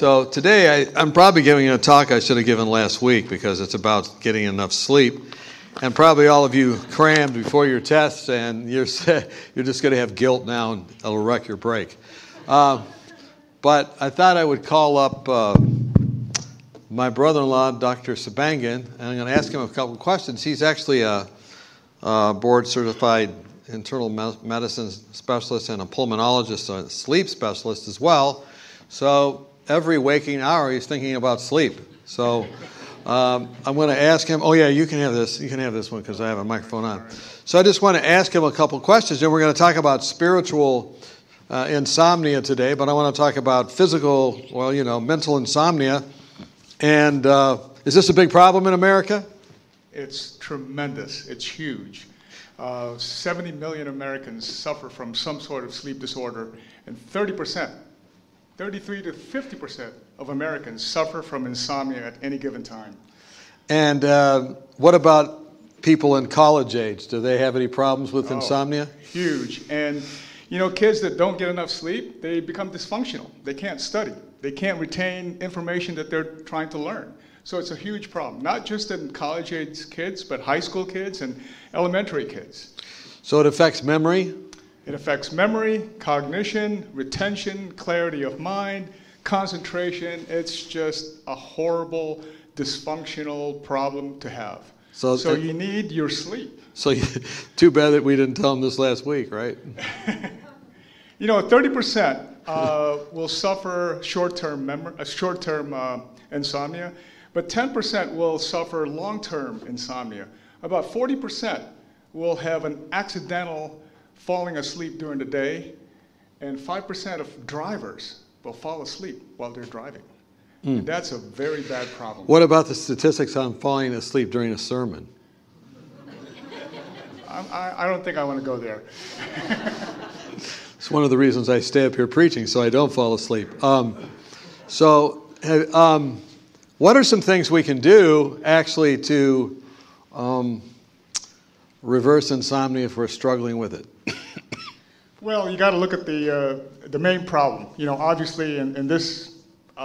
So today I'm probably giving a talk I should have given last week because it's about getting enough sleep. And probably all of you crammed before your tests, and you're just going to have guilt now, and it'll wreck your break. But I thought I would call up my brother-in-law, Dr. Sabangan, and I'm going to ask him a couple of questions. He's actually a board-certified internal medicine specialist and a pulmonologist, a sleep specialist as well. So every waking hour, he's thinking about sleep. So I'm going to ask him. Oh yeah, you can have this. You can have this one because I have a microphone on. So I just want to ask him a couple of questions, and we're going to talk about spiritual insomnia today. But I want to talk about physical, mental insomnia. And is this a big problem in America? It's tremendous. It's huge. 70 million Americans suffer from some sort of sleep disorder, and 33 to 50% of Americans suffer from insomnia at any given time. And what about people in college age? Do they have any problems with insomnia? Huge. And, kids that don't get enough sleep, they become dysfunctional. They can't study. They can't retain information that they're trying to learn. So it's a huge problem, not just in college-age kids, but high school kids and elementary kids. So it affects memory? It affects memory, cognition, retention, clarity of mind, concentration. It's just a horrible, dysfunctional problem to have. So you need your sleep. So too bad that we didn't tell them this last week, right? 30% will suffer short-term insomnia, but 10% will suffer long-term insomnia. About 40% will have an accidental falling asleep during the day, and 5% of drivers will fall asleep while they're driving. And that's a very bad problem. What about the statistics on falling asleep during a sermon? I don't think I want to go there. It's one of the reasons I stay up here preaching, so I don't fall asleep. What are some things we can do actually to reverse insomnia if we're struggling with it? Well, you got to look at the main problem. Obviously in this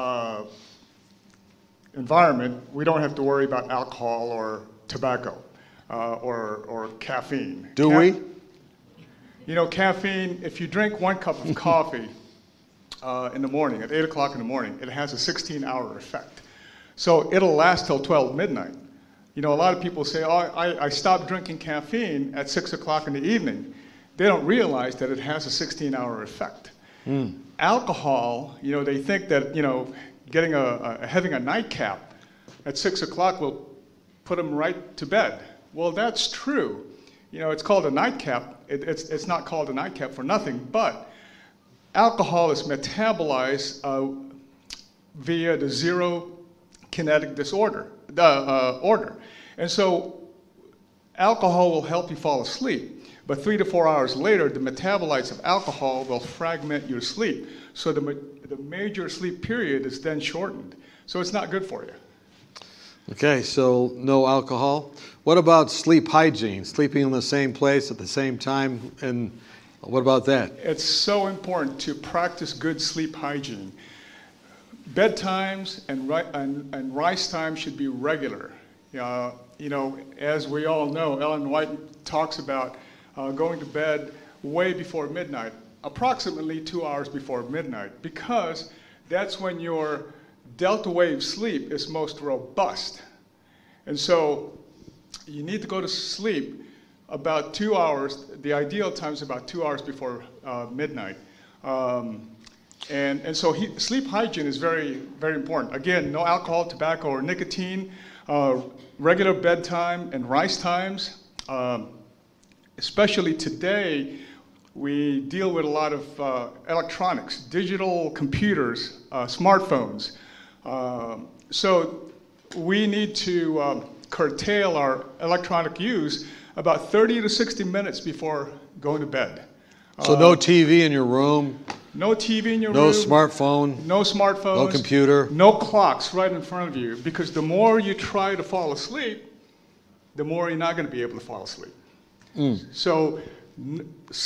environment, we don't have to worry about alcohol or tobacco or caffeine. Do we? Caffeine, if you drink 1 cup of coffee in the morning, at 8 o'clock in the morning, it has a 16-hour effect. So it'll last till 12 midnight. A lot of people say, I stopped drinking caffeine at 6 o'clock in the evening. They don't realize that it has a 16-hour effect. Alcohol, they think that, having a nightcap at 6 o'clock will put them right to bed. Well, that's true. It's called a nightcap. It's not called a nightcap for nothing, but alcohol is metabolized via the zero kinetic disorder, order. And so alcohol will help you fall asleep, but 3 to 4 hours later, the metabolites of alcohol will fragment your sleep. So the major sleep period is then shortened. So it's not good for you. Okay, so no alcohol. What about sleep hygiene? Sleeping in the same place at the same time, and what about that? It's so important to practice good sleep hygiene. Bedtimes and rise times should be regular. As we all know, Ellen White talks about going to bed way before midnight, approximately 2 hours before midnight, because that's when your delta wave sleep is most robust. And so you need to go to sleep about 2 hours. The ideal time is about 2 hours before midnight. And so sleep hygiene is very, very important. Again, no alcohol, tobacco, or nicotine, regular bedtime and rise times. Especially today, we deal with a lot of electronics, digital computers, smartphones. So we need to curtail our electronic use about 30 to 60 minutes before going to bed. So no TV in your room? No TV in your room? No smartphone? No smartphones? No computer? No clocks right in front of you, because the more you try to fall asleep, the more you're not going to be able to fall asleep. So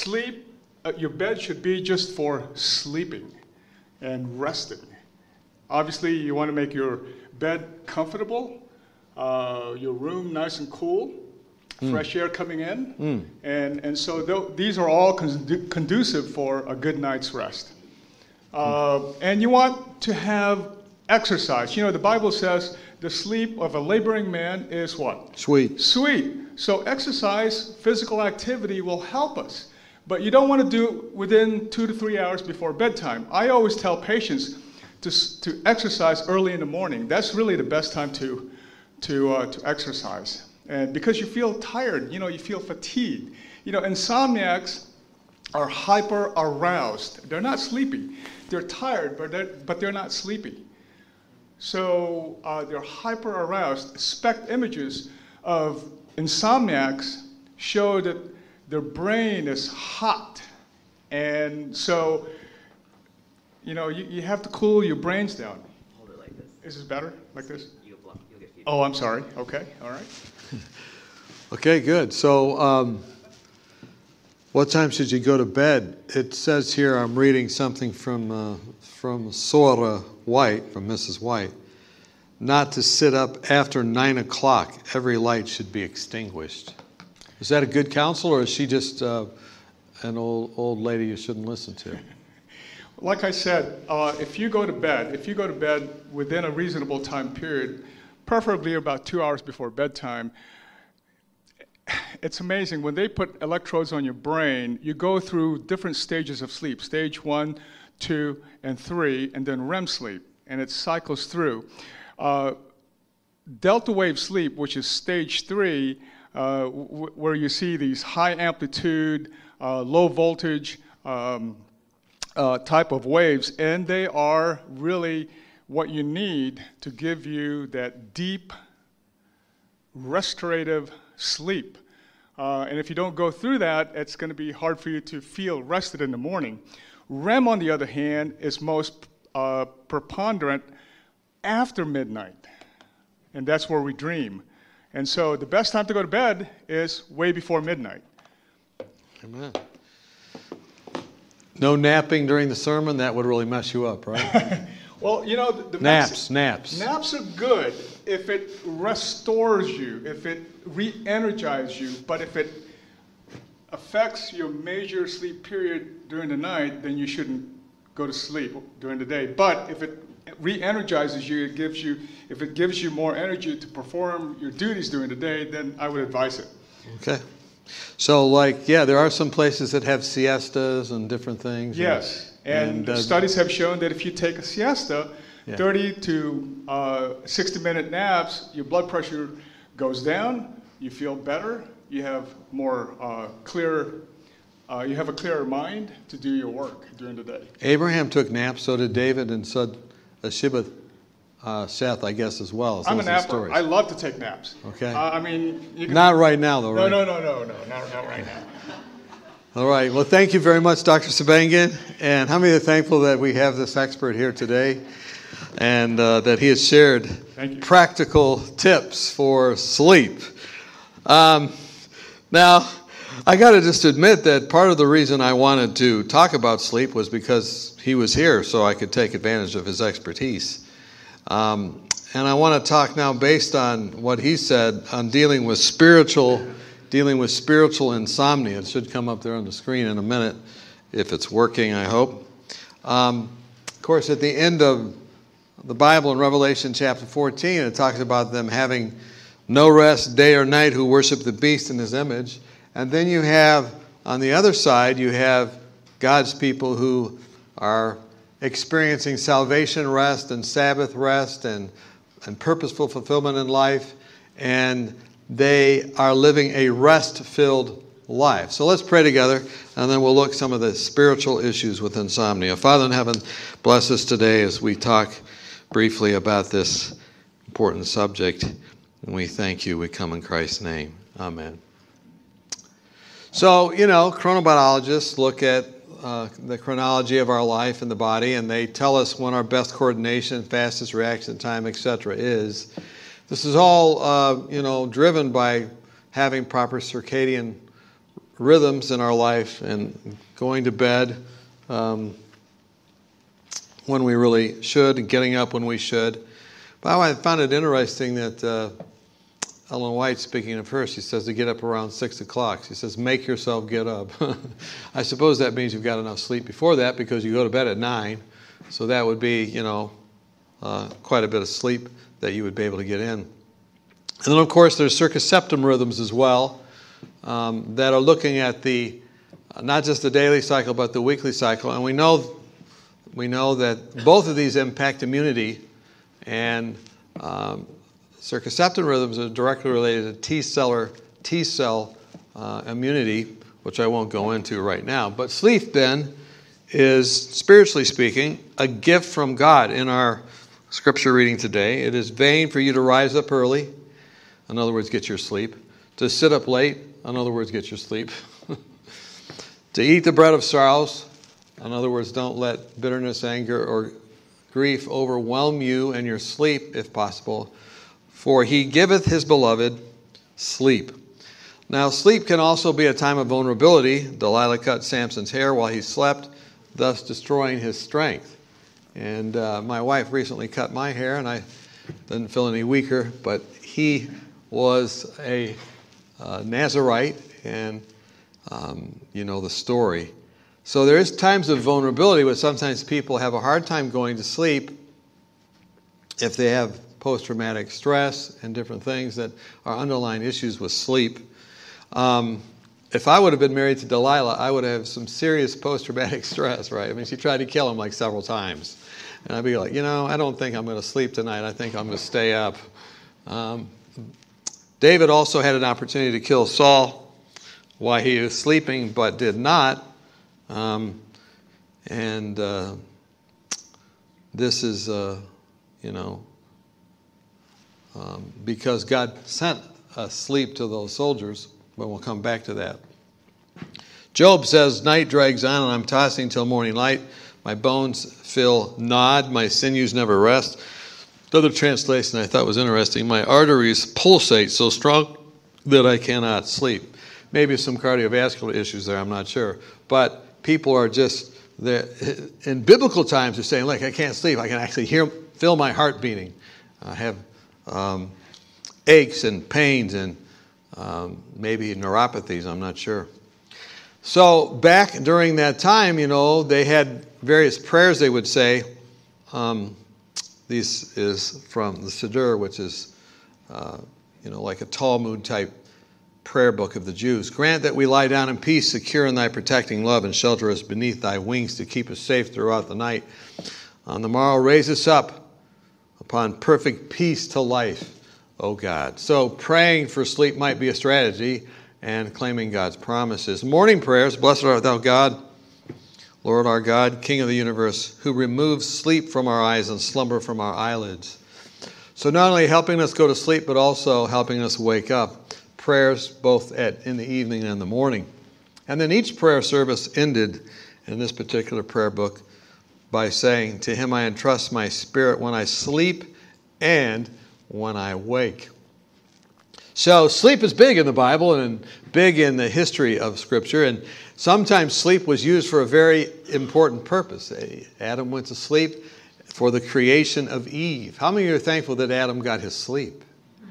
sleep, your bed should be just for sleeping and resting. Obviously, you want to make your bed comfortable, your room nice and cool, fresh air coming in, and so these are all conducive for a good night's rest. And you want to have exercise. You know, the Bible says the sleep of a laboring man is what? Sweet. Sweet. So exercise, physical activity will help us. But you don't want to do it within 2 to 3 hours before bedtime. I always tell patients to exercise early in the morning. That's really the best time to exercise. And because you feel tired, you feel fatigued. Insomniacs are hyper aroused. They're not sleepy. They're tired, but they're not sleepy. So they're hyper aroused. SPECT images of insomniacs show that their brain is hot. And so, you have to cool your brains down. Hold it like this. Is this better? Like this? You'll get feedback. Oh, I'm sorry. Okay. All right. Okay, good. So what time should you go to bed? It says here, I'm reading something from Sora White, from Mrs. White, not to sit up after 9 o'clock. Every light should be extinguished. Is that a good counsel, or is she just an old lady you shouldn't listen to? Like I said, if you go to bed within a reasonable time period, preferably about 2 hours before bedtime, it's amazing. When they put electrodes on your brain, you go through different stages of sleep, stage 1, 2, and 3, and then REM sleep, and it cycles through. Delta wave sleep, which is stage 3, where you see these high amplitude, low voltage type of waves, and they are really what you need to give you that deep, restorative sleep. And if you don't go through that, it's going to be hard for you to feel rested in the morning. REM, on the other hand, is most preponderant after midnight, and that's where we dream. And so the best time to go to bed is way before midnight. Amen. No napping during the sermon? That would really mess you up, right? Well, the Naps. Naps are good if it restores you, if it re-energizes you, but if it affects your major sleep period during the night, then you shouldn't go to sleep during the day. But if it re-energizes you, if it gives you more energy to perform your duties during the day, then I would advise it. Okay. So, there are some places that have siestas and different things. Yes, and studies have shown that if you take a siesta, 30 to 60-minute naps, your blood pressure goes down, you feel better, you have more you have a clearer mind to do your work during the day. Abraham took naps, so did David, and so Shibboleth, Seth, I guess, as well. I'm a napper. I love to take naps. Okay. Not right now, though, right? No, not right now. All right. Well, thank you very much, Dr. Sabangan. And how many are thankful that we have this expert here today and that he has shared practical tips for sleep? Now, I got to just admit that part of the reason I wanted to talk about sleep was because he was here, so I could take advantage of his expertise. And I want to talk now based on what he said on dealing with spiritual insomnia. It should come up there on the screen in a minute if it's working, I hope. Of course, at the end of the Bible in Revelation chapter 14, it talks about them having no rest day or night who worship the beast in his image. And then you have, on the other side, you have God's people who are experiencing salvation rest and Sabbath rest and purposeful fulfillment in life, and they are living a rest-filled life. So let's pray together, and then we'll look at some of the spiritual issues with insomnia. Father in heaven, bless us today as we talk briefly about this important subject, and we thank you. We come in Christ's name. Amen. So, chronobiologists look at the chronology of our life in the body, and they tell us when our best coordination, fastest reaction time, etc. is. This is all, driven by having proper circadian rhythms in our life and going to bed when we really should and getting up when we should. But I found it interesting that Ellen White, speaking of her, she says to get up around 6 o'clock. She says, make yourself get up. I suppose that means you've got enough sleep before that because you go to bed at 9. So that would be, quite a bit of sleep that you would be able to get in. And then, of course, there's circumceptum rhythms as well that are looking at not just the daily cycle, but the weekly cycle. And we know that both of these impact immunity, and circumceptum rhythms are directly related to T cell immunity, which I won't go into right now. But sleep, then, is, spiritually speaking, a gift from God. In our scripture reading today, it is vain for you to rise up early, in other words, get your sleep, to sit up late, in other words, get your sleep, to eat the bread of sorrows, in other words, don't let bitterness, anger, or grief overwhelm you and your sleep, if possible, for he giveth his beloved sleep. Now, sleep can also be a time of vulnerability. Delilah cut Samson's hair while he slept, thus destroying his strength. And my wife recently cut my hair, and I didn't feel any weaker, but he was a Nazarite, and you know the story. So there is times of vulnerability where sometimes people have a hard time going to sleep if they have post-traumatic stress and different things that are underlying issues with sleep. If I would have been married to Delilah, I would have some serious post-traumatic stress, right? I mean, she tried to kill him like several times. And I'd be like, I don't think I'm going to sleep tonight. I think I'm going to stay up. David also had an opportunity to kill Saul while he was sleeping, but did not. This is, because God sent sleep to those soldiers, but we'll come back to that. Job says, night drags on and I'm tossing till morning light. My bones feel gnawed, my sinews never rest. Another translation I thought was interesting, my arteries pulsate so strong that I cannot sleep. Maybe some cardiovascular issues there, I'm not sure. But people are just, in biblical times, they're saying, look, I can't sleep. I can actually feel my heart beating. I have aches and pains and maybe neuropathies, I'm not sure. So back during that time, they had various prayers they would say. This is from the Siddur, which is, like a Talmud type prayer book of the Jews. Grant that we lie down in peace, secure in thy protecting love, and shelter us beneath thy wings to keep us safe throughout the night. On the morrow, raise us up upon perfect peace to life, O God. So praying for sleep might be a strategy, and claiming God's promises. Morning prayers, blessed art thou God, Lord our God, King of the universe, who removes sleep from our eyes and slumber from our eyelids. So not only helping us go to sleep, but also helping us wake up. Prayers both in the evening and in the morning. And then each prayer service ended in this particular prayer book by saying, to him I entrust my spirit when I sleep and when I wake. So sleep is big in the Bible and big in the history of Scripture. And sometimes sleep was used for a very important purpose. Adam went to sleep for the creation of Eve. How many of you are thankful that Adam got his sleep?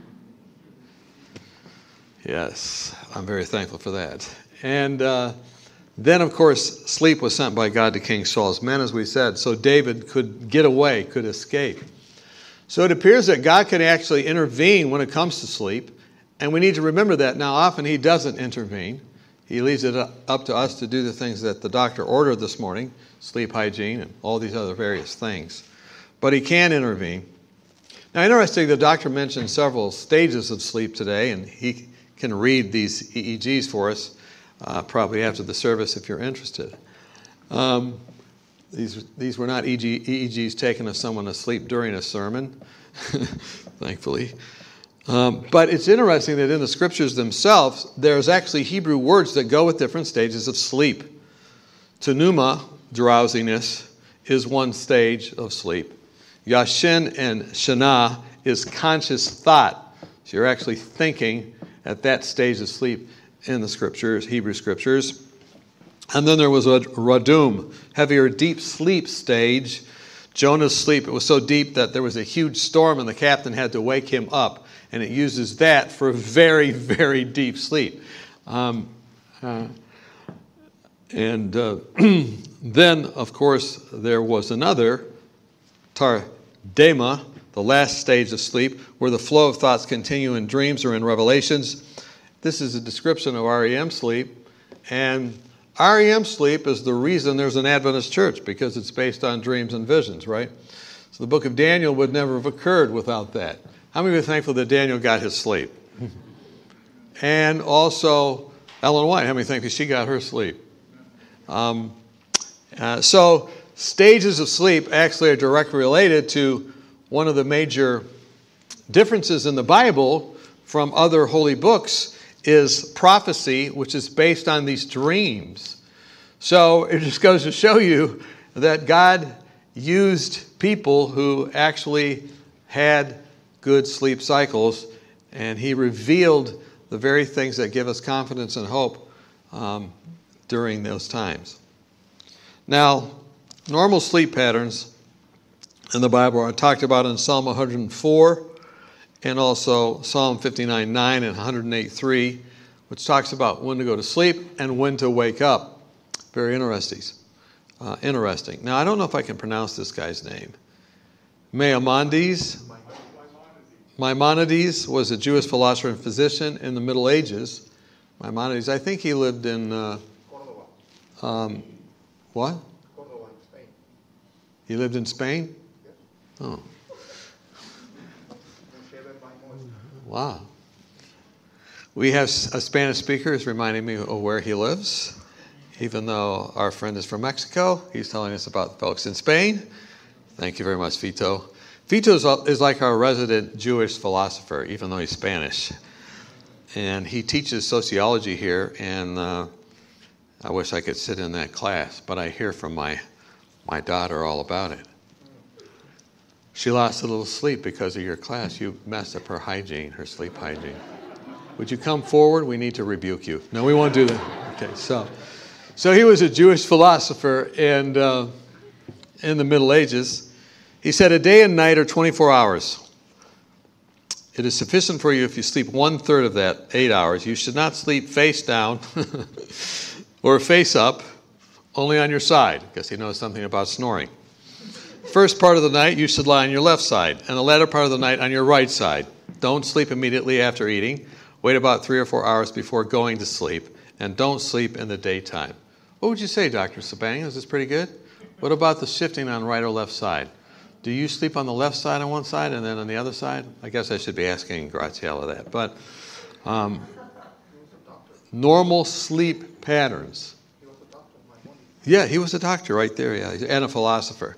Yes, I'm very thankful for that. And then, of course, sleep was sent by God to King Saul's men, as we said, so David could get away, could escape. So it appears that God can actually intervene when it comes to sleep. And we need to remember that. Now, often he doesn't intervene. He leaves it up to us to do the things that the doctor ordered this morning, sleep hygiene and all these other various things. But he can intervene. Now, interesting, the doctor mentioned several stages of sleep today, and he can read these EEGs for us probably after the service if you're interested. These were not EEGs taken of someone asleep during a sermon, thankfully. But it's interesting that in the Scriptures themselves, there's actually Hebrew words that go with different stages of sleep. Tenuma, drowsiness, is one stage of sleep. Yashin and Shana is conscious thought. So you're actually thinking at that stage of sleep in the Scriptures, Hebrew Scriptures. And then there was a radum, heavier deep sleep stage. Jonah's sleep, it was so deep that there was a huge storm and the captain had to wake him up. And it uses that for very, very deep sleep. Then, of course, there was another, Tardema, the last stage of sleep, where the flow of thoughts continue in dreams or in revelations. This is a description of REM sleep. And REM sleep is the reason there's an Adventist church, because it's based on dreams and visions, right? So the book of Daniel would never have occurred without that. How many are thankful that Daniel got his sleep? And also Ellen White, how many thankful she got her sleep? So stages of sleep actually are directly related to one of the major differences in the Bible from other holy books is prophecy, which is based on these dreams. So it just goes to show you that God used people who actually had good sleep cycles, and he revealed the very things that give us confidence and hope during those times. Now, normal sleep patterns in the Bible are talked about in Psalm 104 and also Psalm 59:9 and 108:3, which talks about when to go to sleep and when to wake up. Very interesting. Now, I don't know if I can pronounce this guy's name. Maimonides was a Jewish philosopher and physician in the Middle Ages. Maimonides, I think he lived in what? Córdoba, Spain. He lived in Spain? Yes. Oh. Wow. We have a Spanish speaker who's reminding me of where he lives. Even though our friend is from Mexico, he's telling us about the folks in Spain. Thank you very much, Vito. Vito is like our resident Jewish philosopher, even though he's Spanish. And he teaches sociology here, and I wish I could sit in that class, but I hear from my daughter all about it. She lost a little sleep because of your class. You messed up her hygiene, her sleep hygiene. Would you come forward? We need to rebuke you. No, we won't do that. Okay, so he was a Jewish philosopher, and in the Middle Ages, he said, a day and night are 24 hours. It is sufficient for you if you sleep 1/3 of that, 8 hours. You should not sleep face down or face up, only on your side, because he knows something about snoring. First part of the night, you should lie on your left side, and the latter part of the night on your right side. Don't sleep immediately after eating. Wait about 3 or 4 hours before going to sleep, and don't sleep in the daytime. What would you say, Dr. Sabang? Is this pretty good? What about the shifting on right or left side? Do you sleep on the left side on one side and then on the other side? I guess I should be asking Graziella that. But normal sleep patterns. Yeah, he was a doctor right there, yeah, and a philosopher.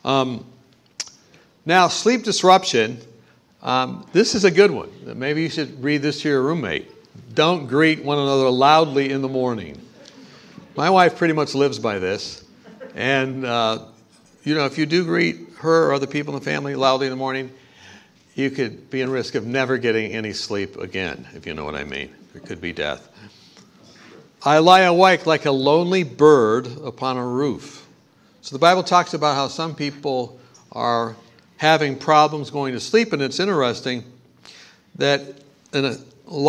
Now, sleep disruption, this is a good one. Maybe you should read this to your roommate. Don't greet one another loudly in the morning. My wife pretty much lives by this. And, if you do greet her or other people in the family loudly in the morning, you could be in risk of never getting any sleep again, if you know what I mean. It could be death. I lie awake like a lonely bird upon a roof. So the Bible talks about how some people are having problems going to sleep, and it's interesting that in a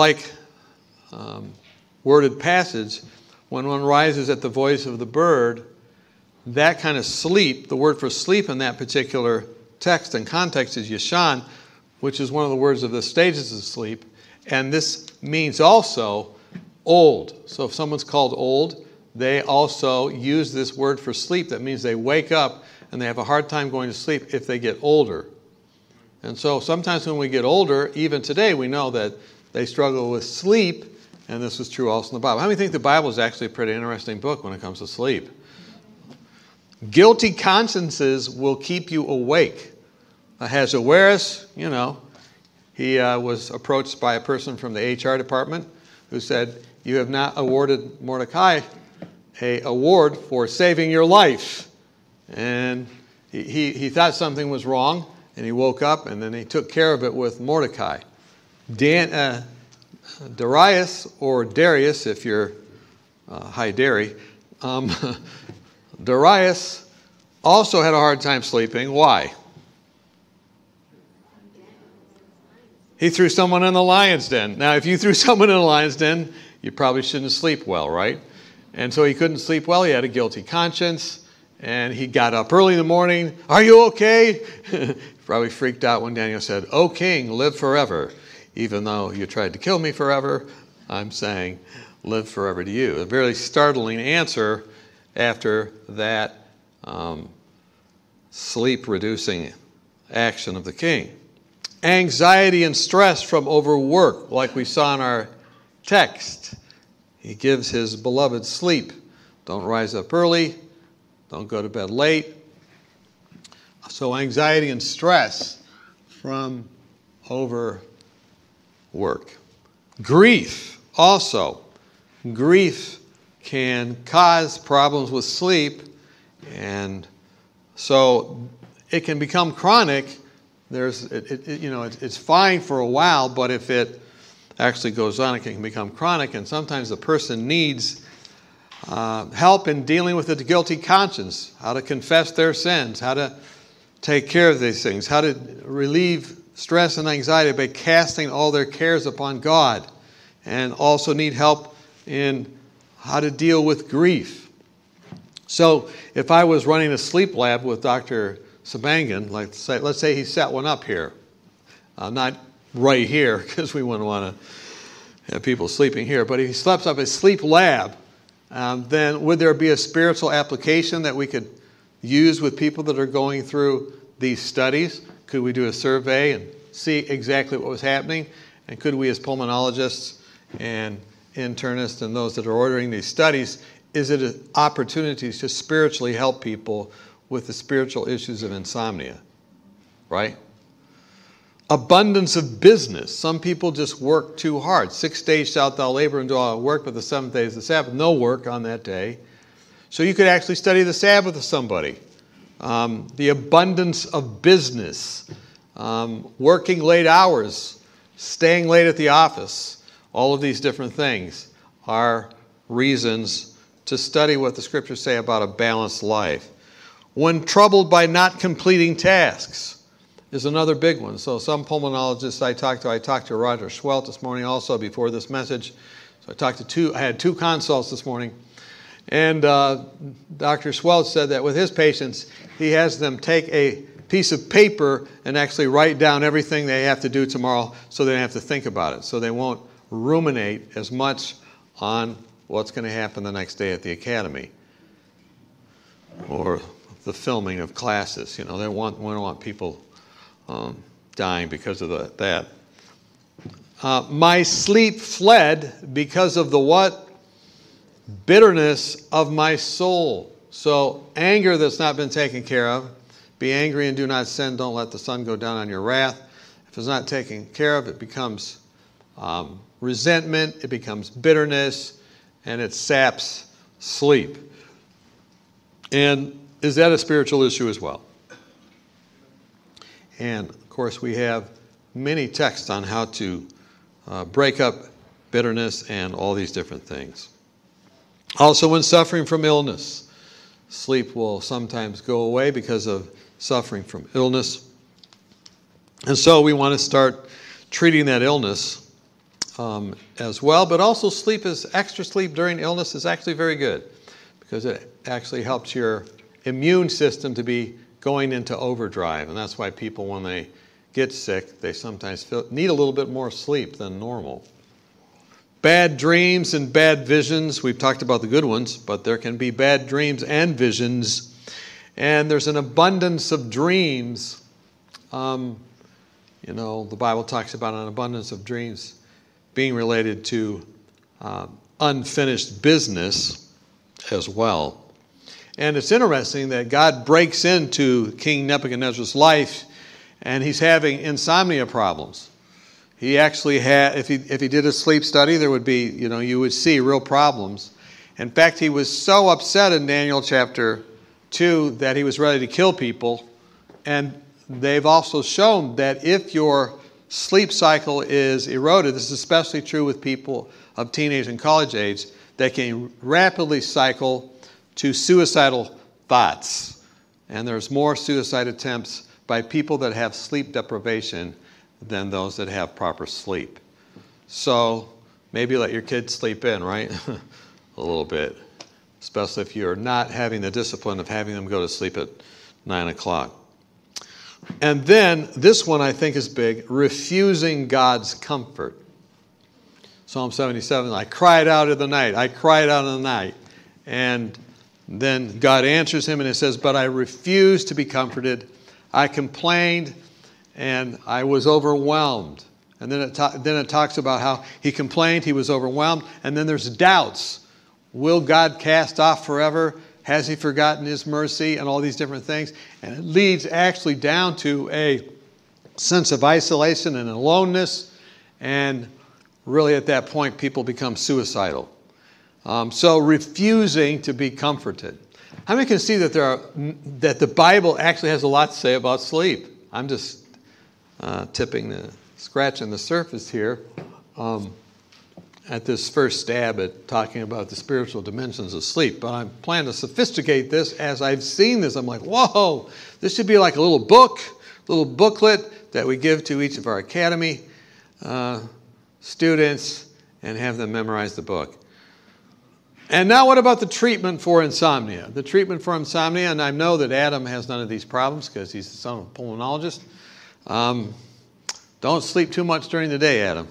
worded passage, when one rises at the voice of the bird, that kind of sleep, the word for sleep in that particular text and context is yashan, which is one of the words of the stages of sleep, and this means also old. So if someone's called old, they also use this word for sleep. That means they wake up and they have a hard time going to sleep if they get older. And so sometimes when we get older, even today, we know that they struggle with sleep, and this is true also in the Bible. How many think the Bible is actually a pretty interesting book when it comes to sleep? Guilty consciences will keep you awake. Ahasuerus, he was approached by a person from the HR department who said, you have not awarded Mordecai an award for saving your life. And he thought something was wrong, and he woke up, and then he took care of it with Mordecai. Darius, or Darius, if you're high dairy, Darius also had a hard time sleeping. Why? He threw someone in the lion's den. Now, if you threw someone in the lion's den, you probably shouldn't sleep well, right? And so he couldn't sleep well. He had a guilty conscience, and he got up early in the morning. Are you okay? Probably freaked out when Daniel said, "O king, live forever. Even though you tried to kill me forever, I'm saying live forever to you." A very startling answer after that sleep-reducing action of the king. Anxiety and stress from overwork, like we saw in our text. He gives his beloved sleep. Don't rise up early. Don't go to bed late. So anxiety and stress from overwork. Grief also. Grief can cause problems with sleep, and so it can become chronic. It's fine for a while, but if it actually goes on, it can become chronic, and sometimes the person needs help in dealing with the guilty conscience, how to confess their sins, how to take care of these things, how to relieve stress and anxiety by casting all their cares upon God, and also need help in how to deal with grief. So if I was running a sleep lab with Dr. Sabangan, let's say he set one up here, not right here because we wouldn't want to have people sleeping here, but if he sets up a sleep lab, then would there be a spiritual application that we could use with people that are going through these studies? Could we do a survey and see exactly what was happening? And could we as pulmonologists and internists and those that are ordering these studies, is it an opportunity to spiritually help people with the spiritual issues of insomnia? Right? Abundance of business. Some people just work too hard. 6 days shalt thou labor and do all work, but the 7th day is the Sabbath. No work on that day. So you could actually study the Sabbath with somebody. The abundance of business. Working late hours. Staying late at the office. All of these different things are reasons to study what the Scriptures say about a balanced life. When troubled by not completing tasks is another big one. So some pulmonologists I talked to Roger Schwelt this morning also before this message. So I had two consults this morning. And Dr. Schwelt said that with his patients, he has them take a piece of paper and actually write down everything they have to do tomorrow so they don't have to think about it. So they won't ruminate as much on what's going to happen the next day at the academy or the filming of classes. We don't want people dying because of that. My sleep fled because of the what? Bitterness of my soul. So anger that's not been taken care of. Be angry and do not sin. Don't let the sun go down on your wrath. If it's not taken care of, it becomes resentment. It becomes bitterness. And it saps sleep. And is that a spiritual issue as well? And, of course, we have many texts on how to break up bitterness and all these different things. Also, when suffering from illness, sleep will sometimes go away because of suffering from illness. And so we want to start treating that illness as well. But also extra sleep during illness is actually very good because it actually helps your immune system to be going into overdrive. And that's why people, when they get sick, they sometimes need a little bit more sleep than normal. Bad dreams and bad visions. We've talked about the good ones, but there can be bad dreams and visions. And there's an abundance of dreams. The Bible talks about an abundance of dreams being related to unfinished business as well. And it's interesting that God breaks into King Nebuchadnezzar's life, and he's having insomnia problems. He actually had, if he did a sleep study, there would be, you would see real problems. In fact, he was so upset in Daniel chapter 2 that he was ready to kill people. And they've also shown that if your sleep cycle is eroded, this is especially true with people of teenage and college age, that can rapidly cycle to suicidal thoughts. And there's more suicide attempts by people that have sleep deprivation than those that have proper sleep. So maybe let your kids sleep in, right? A little bit. Especially if you're not having the discipline of having them go to sleep at 9 o'clock. And then this one I think is big, refusing God's comfort. Psalm 77, I cried out in the night. I cried out in the night. And then God answers him and it says, but I refused to be comforted. I complained and I was overwhelmed. And then it talks about how he complained, he was overwhelmed. And then there's doubts. Will God cast off forever? Has he forgotten his mercy? And all these different things. And it leads actually down to a sense of isolation and aloneness. And really at that point, people become suicidal. So refusing to be comforted. How many can see that that the Bible actually has a lot to say about sleep? I'm just scratching the surface here at this first stab at talking about the spiritual dimensions of sleep. But I'm planning to sophisticate this as I've seen this. I'm like, whoa, this should be like a little booklet that we give to each of our academy students and have them memorize the book. And now what about the treatment for insomnia? The treatment for insomnia, and I know that Adam has none of these problems because he's the son of a pulmonologist. Don't sleep too much during the day, Adam.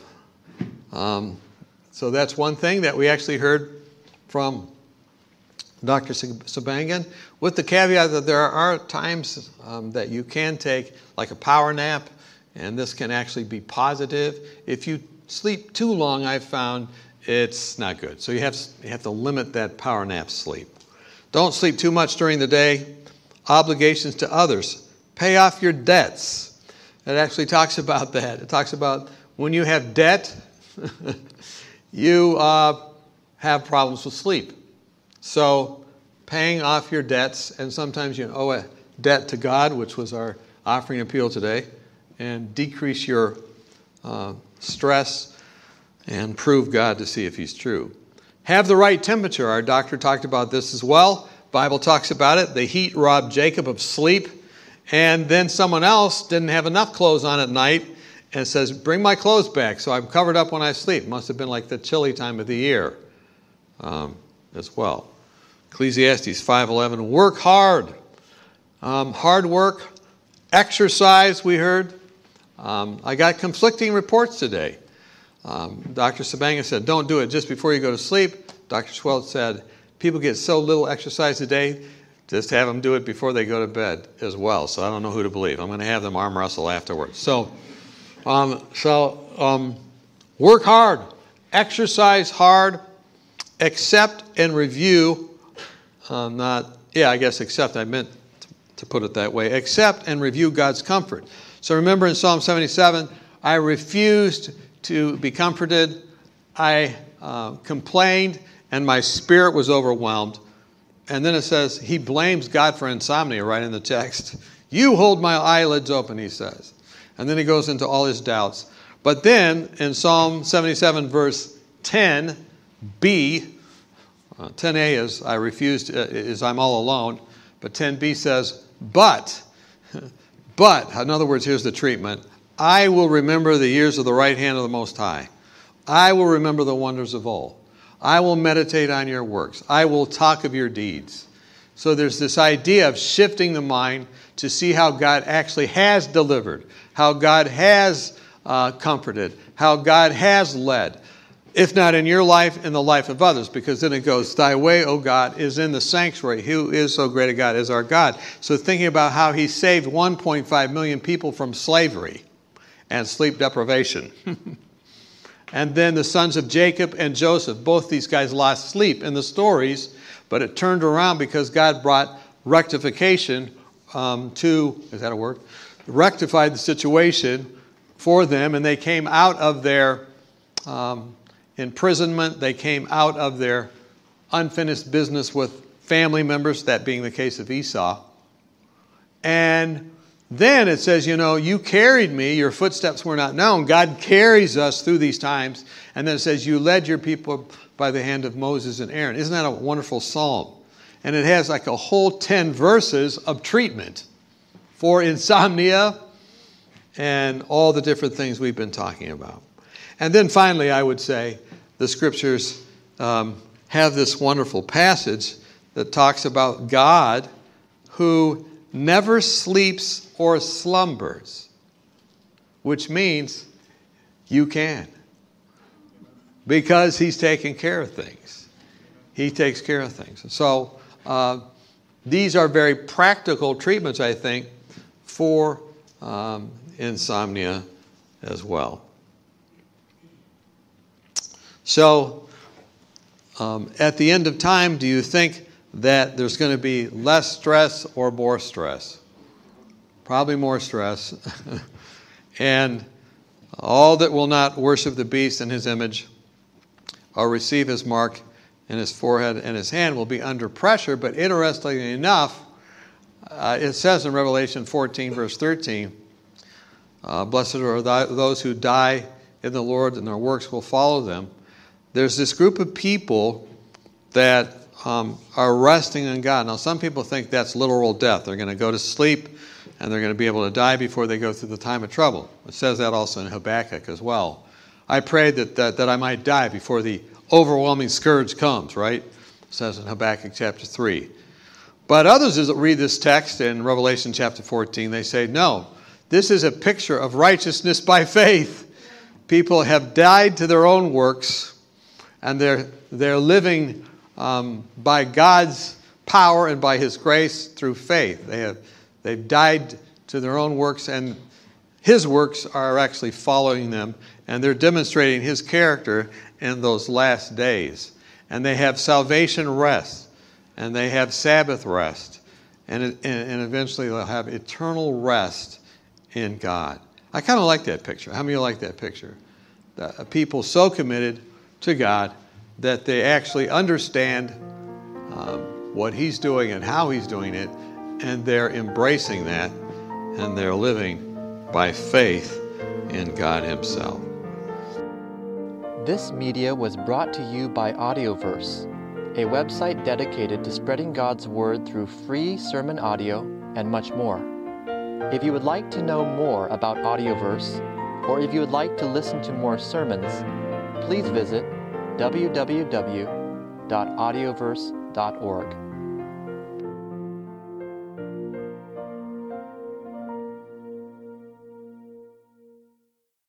So that's one thing that we actually heard from Dr. Sabangan, with the caveat that there are times that you can take like a power nap, and this can actually be positive. If you sleep too long, I've found it's not good. So you have to limit that power nap sleep. Don't sleep too much during the day. Obligations to others. Pay off your debts. It actually talks about that. It talks about when you have debt, you have problems with sleep. So paying off your debts, and sometimes you owe a debt to God, which was our offering appeal today, and decrease your stress and prove God to see if he's true. Have the right temperature. Our doctor talked about this as well. Bible talks about it. The heat robbed Jacob of sleep. And then someone else didn't have enough clothes on at night and says, bring my clothes back so I'm covered up when I sleep. Must have been like the chilly time of the year as well. Ecclesiastes 5:11, work hard. Hard work. Exercise, we heard. I got conflicting reports today. Dr. Sabangan said, don't do it just before you go to sleep. Dr. Schwelt said, people get so little exercise a day, just have them do it before they go to bed as well. So I don't know who to believe. I'm going to have them arm wrestle afterwards. So work hard, exercise hard, accept and review. Accept, I meant to put it that way. Accept and review God's comfort. So remember in Psalm 77, I refused to be comforted. I complained, and my spirit was overwhelmed. And then it says, he blames God for insomnia right in the text. You hold my eyelids open, he says. And then he goes into all his doubts. But then in Psalm 77, verse 10b, 10a is I refused, is I'm all alone. But 10b says, but, in other words, here's the treatment. I will remember the years of the right hand of the Most High. I will remember the wonders of old. I will meditate on your works. I will talk of your deeds. So there's this idea of shifting the mind to see how God actually has delivered, how God has comforted, how God has led. If not in your life, in the life of others. Because then it goes, thy way, O God, is in the sanctuary. Who is so great a God as our God? So thinking about how he saved 1.5 million people from slavery and sleep deprivation. And then the sons of Jacob and Joseph, both these guys lost sleep in the stories, but it turned around because God brought rectification rectified the situation for them, and they came out of their imprisonment. They came out of their unfinished business with family members, that being the case of Esau. And then it says, you carried me, your footsteps were not known. God carries us through these times. And then it says, you led your people by the hand of Moses and Aaron. Isn't that a wonderful psalm? and it has like a whole 10 verses of treatment for insomnia and all the different things we've been talking about. And then finally, I would say the scriptures have this wonderful passage that talks about God who never sleeps or slumbers, which means you can, because he's taking care of things. He takes care of things. So these are very practical treatments, I think, for insomnia as well. So at the end of time, do you think that there's going to be less stress or more stress? Probably more stress. And all that will not worship the beast and his image or receive his mark in his forehead and his hand will be under pressure. But interestingly enough, it says in Revelation 14, verse 13, blessed are those who die in the Lord, and their works will follow them. There's this group of people that are resting in God. Now, some people think that's literal death. They're going to go to sleep, and they're going to be able to die before they go through the time of trouble. It says that also in Habakkuk as well. I prayed that I might die before the overwhelming scourge comes, right? It says in Habakkuk chapter 3. But others that read this text in Revelation chapter 14, they say, no, this is a picture of righteousness by faith. People have died to their own works, and they're living by God's power and by his grace through faith. They've died to their own works, and his works are actually following them, and they're demonstrating his character in those last days. And they have salvation rest, and they have Sabbath rest, and eventually they'll have eternal rest in God. I kind of like that picture. How many of you like that picture? People so committed to God that they actually understand what he's doing and how he's doing it, and they're embracing that, and they're living by faith in God himself. This media was brought to you by Audioverse, a website dedicated to spreading God's Word through free sermon audio and much more. If you would like to know more about Audioverse, or if you would like to listen to more sermons, please visit www.audioverse.org.